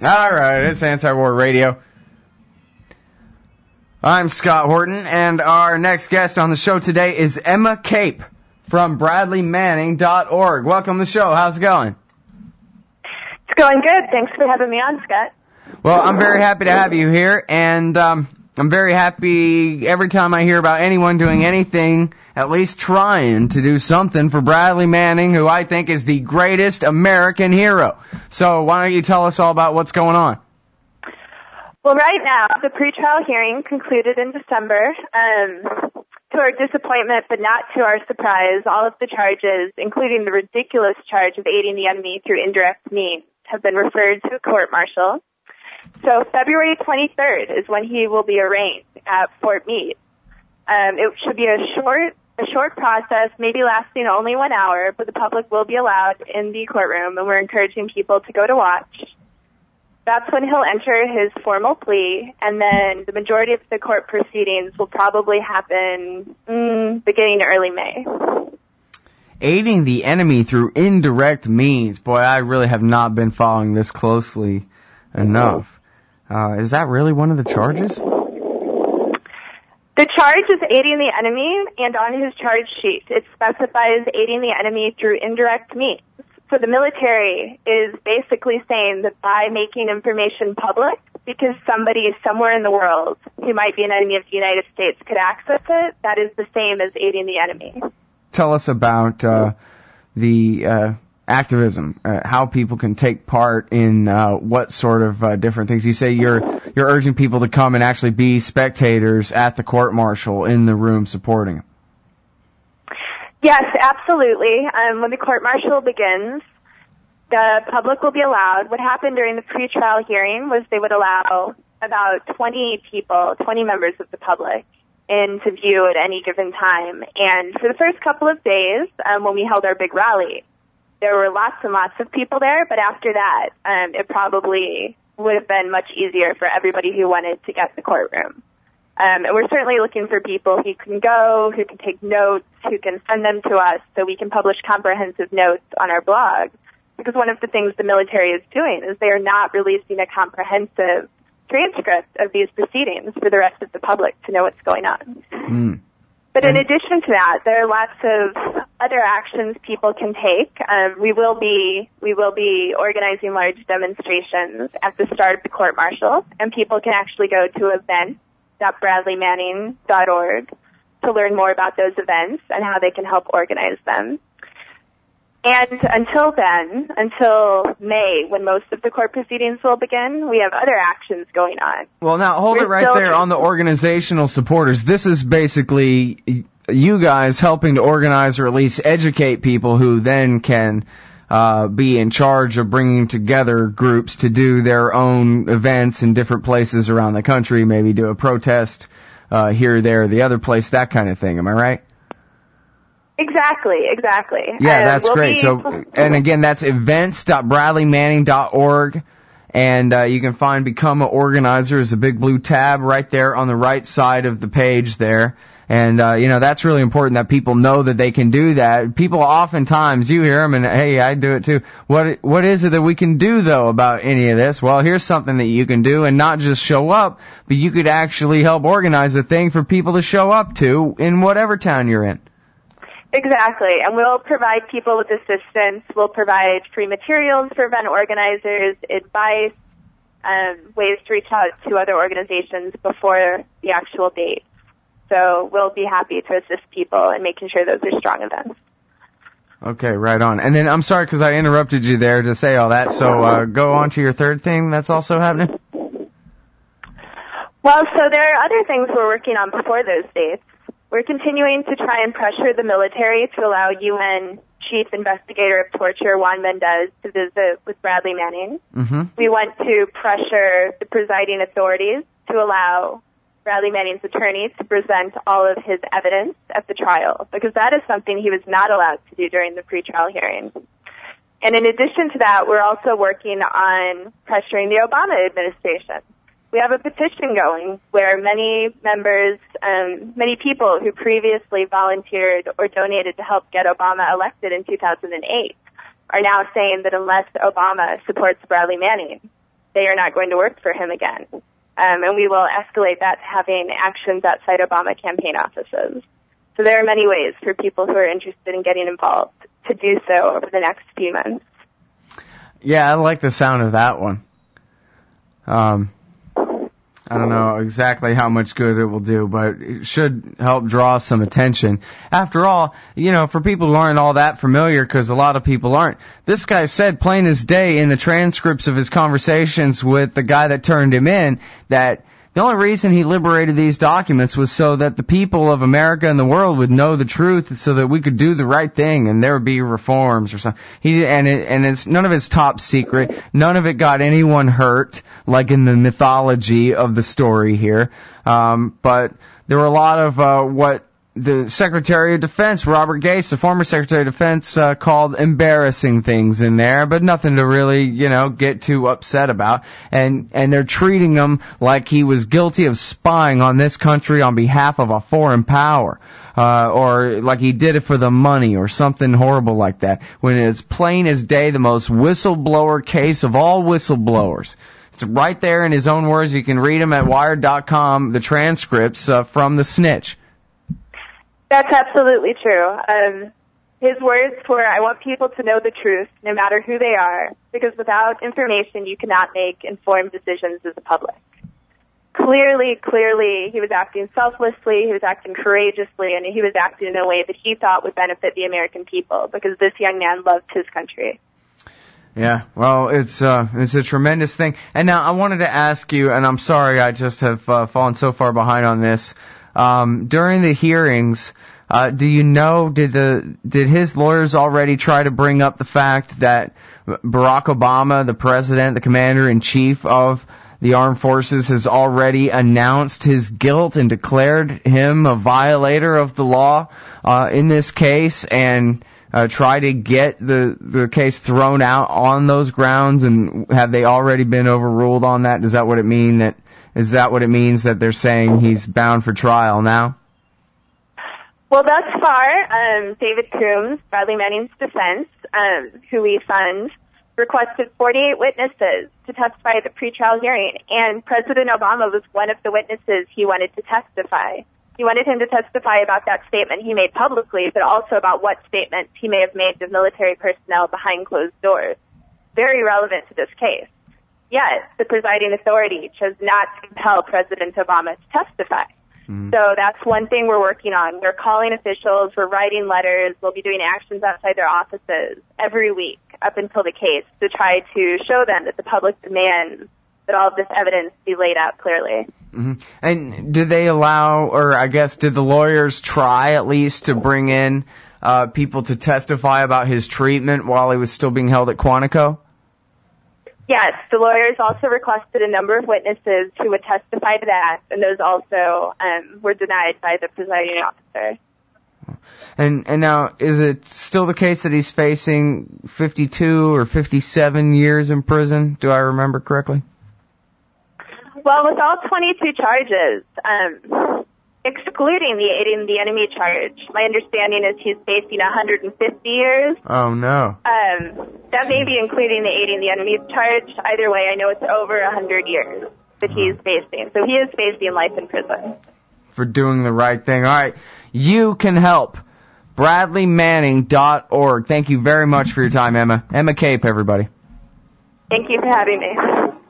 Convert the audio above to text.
All right, it's Anti-War Radio. I'm Scott Horton, and our next guest on the show today is Emma Cape from BradleyManning.org. Welcome to the show. How's it going? It's going good. Thanks for having me on, Scott. Well, I'm very happy to have you here, and I'm very happy every time I hear about anyone doing anything, at least trying to do something for Bradley Manning, who I think is the greatest American hero. So why don't you tell us all about what's going on? Well, right now, the pretrial hearing concluded in December. To our disappointment, but not to our surprise, all of the charges, including the ridiculous charge of aiding the enemy through indirect means, have been referred to a court-martial. So February 23rd is when he will be arraigned at Fort Meade. It should be a short process, maybe lasting only 1 hour, but the public will be allowed in the courtroom, and we're encouraging people to go to watch. That's when he'll enter his formal plea, and then the majority of the court proceedings will probably happen beginning to early May. Aiding the enemy through indirect means. Boy, I really have not been following this closely enough. Is that really one of the charges? The charge is aiding the enemy, and on his charge sheet, it specifies aiding the enemy through indirect means. So the military is basically saying that by making information public, because somebody somewhere in the world who might be an enemy of the United States could access it, that is the same as aiding the enemy. Tell us about the activism, how people can take part in what sort of different things. You say you're urging people to come and actually be spectators at the court-martial in the room supporting him. Yes, absolutely. When the court-martial begins, the public will be allowed. What happened during the pretrial hearing was they would allow about 20 people, 20 members of the public, in to view at any given time. And for the first couple of days, when we held our big rally, there were lots and lots of people there, but after that, it probably would have been much easier for everybody who wanted to get the courtroom. And we're certainly looking for people who can go, who can take notes, who can send them to us so we can publish comprehensive notes on our blog. Because one of the things the military is doing is they are not releasing a comprehensive transcript of these proceedings for the rest of the public to know what's going on. But in addition to that, there are lots of other actions people can take. We will be organizing large demonstrations at the start of the court-martial, and people can actually go to events.bradleymanning.org to learn more about those events and how they can help organize them. And until then, until May, when most of the court proceedings will begin, we have other actions going on. Well, now, hold it right there on the organizational supporters. This is basically you guys helping to organize or at least educate people who then can be in charge of bringing together groups to do their own events in different places around the country, maybe do a protest here, there, the other place, that kind of thing. Am I right? Exactly. Yeah, that's great. So, and again, that's events.bradleymanning.org, and you can find Become an Organizer is a big blue tab right there on the right side of the page there. And, that's really important that people know that they can do that. People oftentimes, you hear them, and hey, I do it too. What is it that we can do, though, about any of this? Well, here's something that you can do, and not just show up, but you could actually help organize a thing for people to show up to in whatever town you're in. Exactly, and we'll provide people with assistance. We'll provide free materials for event organizers, advice, ways to reach out to other organizations before the actual date. So we'll be happy to assist people in making sure those are strong events. Okay, right on. And then I'm sorry because I interrupted you there to say all that, so go on to your third thing that's also happening. Well, so there are other things we're working on before those dates. We're continuing to try and pressure the military to allow UN Chief Investigator of Torture Juan Mendez to visit with Bradley Manning. Mm-hmm. We want to pressure the presiding authorities to allow Bradley Manning's attorney to present all of his evidence at the trial, because that is something he was not allowed to do during the pretrial hearing. And in addition to that, we're also working on pressuring the Obama administration. We have a petition going where many members, many people who previously volunteered or donated to help get Obama elected in 2008 are now saying that unless Obama supports Bradley Manning, they are not going to work for him again. And we will escalate that to having actions outside Obama campaign offices. So there are many ways for people who are interested in getting involved to do so over the next few months. Yeah, I like the sound of that one. I don't know exactly how much good it will do, but it should help draw some attention. After all, for people who aren't all that familiar, because a lot of people aren't, this guy said plain as day in the transcripts of his conversations with the guy that turned him in that the only reason he liberated these documents was so that the people of America and the world would know the truth, so that we could do the right thing and there would be reforms or something. It's none of it's top secret. None of it got anyone hurt, like in the mythology of the story here. But there were a lot of what the Secretary of Defense, Robert Gates, the former Secretary of Defense, called embarrassing things in there, but nothing to really, get too upset about. And they're treating him like he was guilty of spying on this country on behalf of a foreign power. Or like he did it for the money or something horrible like that. When it's plain as day the most whistleblower case of all whistleblowers. It's right there in his own words. You can read them at Wired.com, the transcripts from the snitch. That's absolutely true. His words were, I want people to know the truth, no matter who they are, because without information, you cannot make informed decisions as a public. Clearly, he was acting selflessly, he was acting courageously, and he was acting in a way that he thought would benefit the American people, because this young man loved his country. Yeah, well, it's a tremendous thing. And now I wanted to ask you, and I'm sorry I just have fallen so far behind on this. During the hearings, do you know, did his lawyers already try to bring up the fact that Barack Obama, the president, the commander-in-chief of the armed forces, has already announced his guilt and declared him a violator of the law in this case, and try to get the case thrown out on those grounds? And have they already been overruled on that? Is that what it means that they're saying he's bound for trial now? Well, thus far, David Coombs, Bradley Manning's defense, who we fund, requested 48 witnesses to testify at the pretrial hearing, and President Obama was one of the witnesses he wanted to testify. He wanted him to testify about that statement he made publicly, but also about what statements he may have made to military personnel behind closed doors. Very relevant to this case. Yet, the presiding authority chose not to compel President Obama to testify. So that's one thing we're working on. We're calling officials, we're writing letters, we'll be doing actions outside their offices every week up until the case to try to show them that the public demands that all of this evidence be laid out clearly. Mm-hmm. And did they allow, or I guess did the lawyers try at least to bring in people to testify about his treatment while he was still being held at Quantico? Yes, the lawyers also requested a number of witnesses who would testify to that, and those also were denied by the presiding officer. And now, is it still the case that he's facing 52 or 57 years in prison? Do I remember correctly? Well, with all 22 charges, excluding the aiding the enemy charge, my understanding is he's facing 150 years. Oh, no. That may be including the aiding the enemy charge. Either way, I know it's over 100 years that he's facing. So he is facing life in prison. For doing the right thing. All right. You can help. BradleyManning.org. Thank you very much for your time, Emma. Emma Cape, everybody. Thank you for having me.